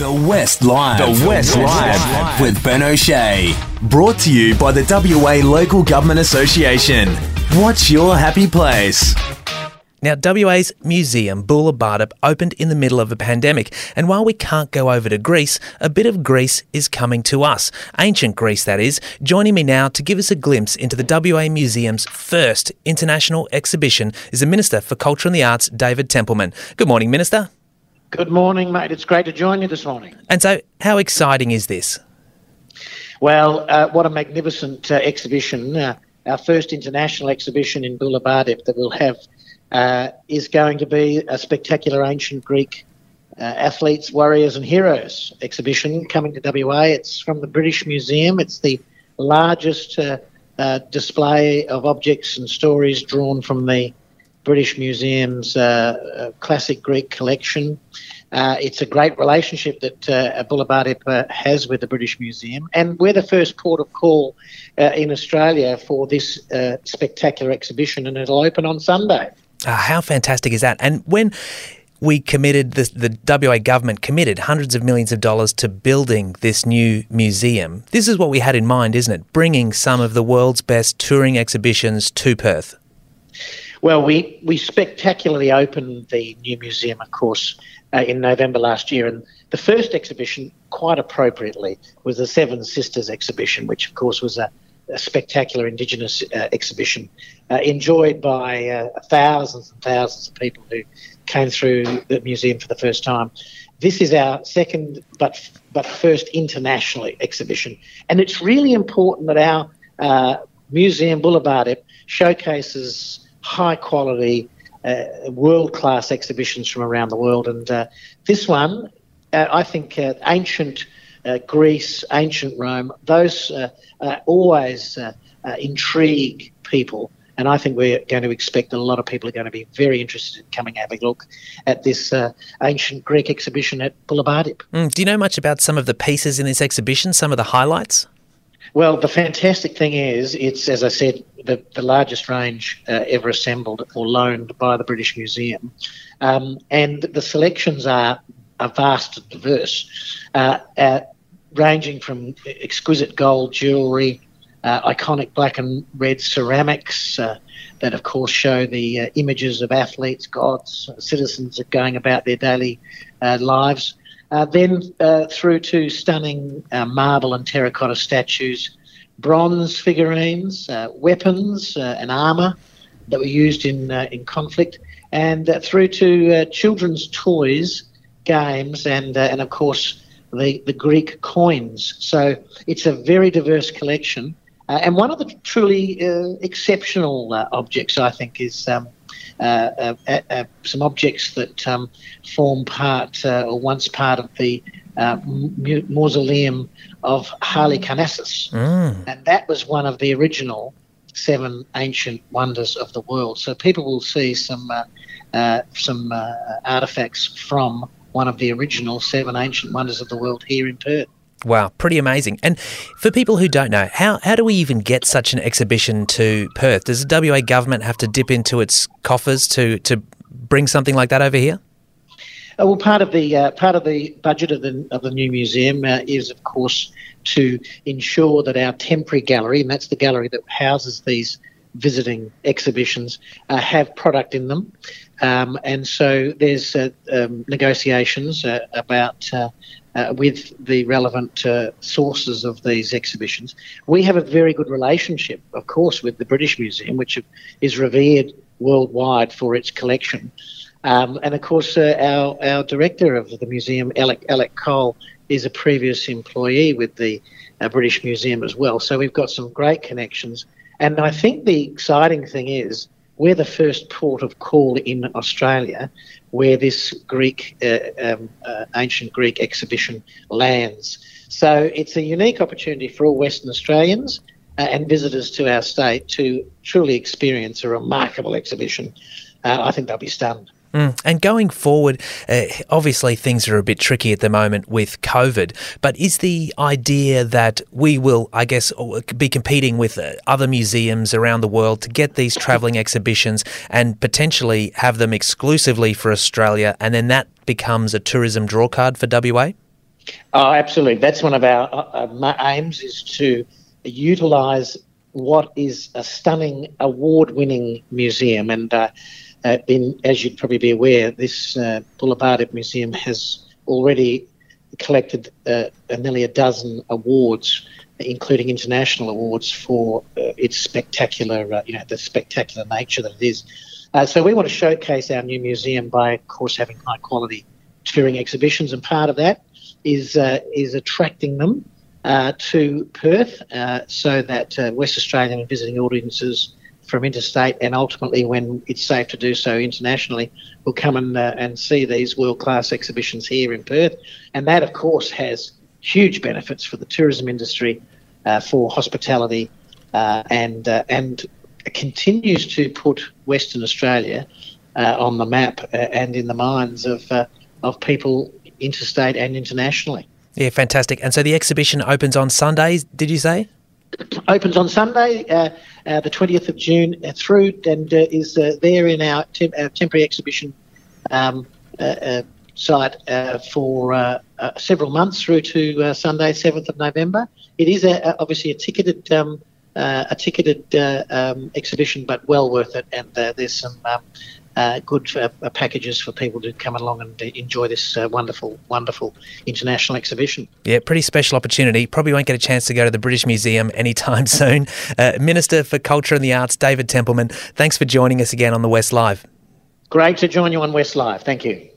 The West Live. The West Live with Ben O'Shea. Brought to you by the WA Local Government Association. What's your happy place? Now, WA's museum, Bula Bardip, opened in the middle of a pandemic, and while we can't go over to Greece, a bit of Greece is coming to us. Ancient Greece, that is. Joining me now to give us a glimpse into the WA Museum's first international exhibition is the Minister for Culture and the Arts, David Templeman. Good morning, Minister. Good morning, mate. It's great to join you this morning. And so, how exciting is this? Well, what a magnificent exhibition. Our first international exhibition in Bula Bardip that we'll have is going to be a spectacular ancient Greek athletes, warriors and heroes exhibition coming to WA. It's from the British Museum. It's the largest display of objects and stories drawn from the British Museum's classic Greek collection. It's a great relationship that Bula Bardip has with the British Museum, and we're the first port of call in Australia for this spectacular exhibition, and it'll open on Sunday. How fantastic is that? And when we committed, the WA government committed hundreds of millions of dollars to building this new museum, this is what we had in mind, isn't it? Bringing some of the world's best touring exhibitions to Perth. Well, we spectacularly opened the new museum, of course, in November last year. And the first exhibition, quite appropriately, was the Seven Sisters exhibition, which, of course, was a spectacular Indigenous exhibition enjoyed by thousands and thousands of people who came through the museum for the first time. This is our second but first international exhibition. And it's really important that our museum, Bula Bardip, showcases high-quality, world-class exhibitions from around the world. And this one, I think ancient Greece, ancient Rome, those always intrigue people. And I think we're going to expect that a lot of people are going to be very interested in coming and having a look at this ancient Greek exhibition at Bula Bardip. Do you know much about some of the pieces in this exhibition, some of the highlights? Well, the fantastic thing is it's, as I said, the largest range ever assembled or loaned by the British Museum. And the selections are vast and diverse, ranging from exquisite gold jewellery, iconic black and red ceramics that, of course, show the images of athletes, gods, citizens going about their daily lives. Then through to stunning marble and terracotta statues, bronze figurines, weapons and armour that were used in conflict, and through to children's toys, games, and of course the Greek coins. So it's a very diverse collection, and one of the truly exceptional objects, I think, is some objects that form part or once part of the mausoleum of Halicarnassus. And that was one of the original 7 ancient wonders of the world. So people will see some artefacts from one of the original 7 ancient wonders of the world here in Perth. Wow, pretty amazing. And for people who don't know, how do we even get such an exhibition to Perth? Does the WA government have to dip into its coffers to bring something like that over here? Well, part of the budget of the new museum is, of course, to ensure that our temporary gallery, and that's the gallery that houses these visiting exhibitions, have product in them. And so there's negotiations about with the relevant sources of these exhibitions. We have a very good relationship, of course, with the British Museum, which is revered worldwide for its collection. And, of course, our director of the museum, Alec Cole, is a previous employee with the British Museum as well. So we've got some great connections. And I think the exciting thing is we're the first port of call in Australia where this ancient Greek exhibition lands. So it's a unique opportunity for all Western Australians and visitors to our state to truly experience a remarkable exhibition. I think they'll be stunned. And going forward, obviously things are a bit tricky at the moment with COVID, but is the idea that we will, I guess, be competing with other museums around the world to get these travelling exhibitions and potentially have them exclusively for Australia, and then that becomes a tourism drawcard for WA? Oh, absolutely. That's one of our aims, is to utilise what is a stunning award-winning museum. And as you'd probably be aware, this Bulla Bardip Museum has already collected nearly a dozen awards, including international awards, for its spectacular, the spectacular nature that it is. So we want to showcase our new museum by, of course, having high-quality touring exhibitions, and part of that is attracting them to Perth, so that West Australian visiting audiences from interstate, and ultimately, when it's safe to do so, internationally, will come and see these world-class exhibitions here in Perth. And that, of course, has huge benefits for the tourism industry, for hospitality, and continues to put Western Australia on the map and in the minds of people interstate and internationally. Yeah, fantastic. And so the exhibition opens on Sundays, did you say? Opens on Sunday, the 20th of June through, and is there in our temporary exhibition site for several months through to Sunday, 7th of November. It is obviously a ticketed exhibition, but well worth it, and there's some good packages for people to come along and enjoy this wonderful international exhibition. Yeah, pretty special opportunity. Probably won't get a chance to go to the British Museum anytime soon. Minister for Culture and the Arts, David Templeman, thanks for joining us again on the West Live. Great to join you on West Live. Thank you.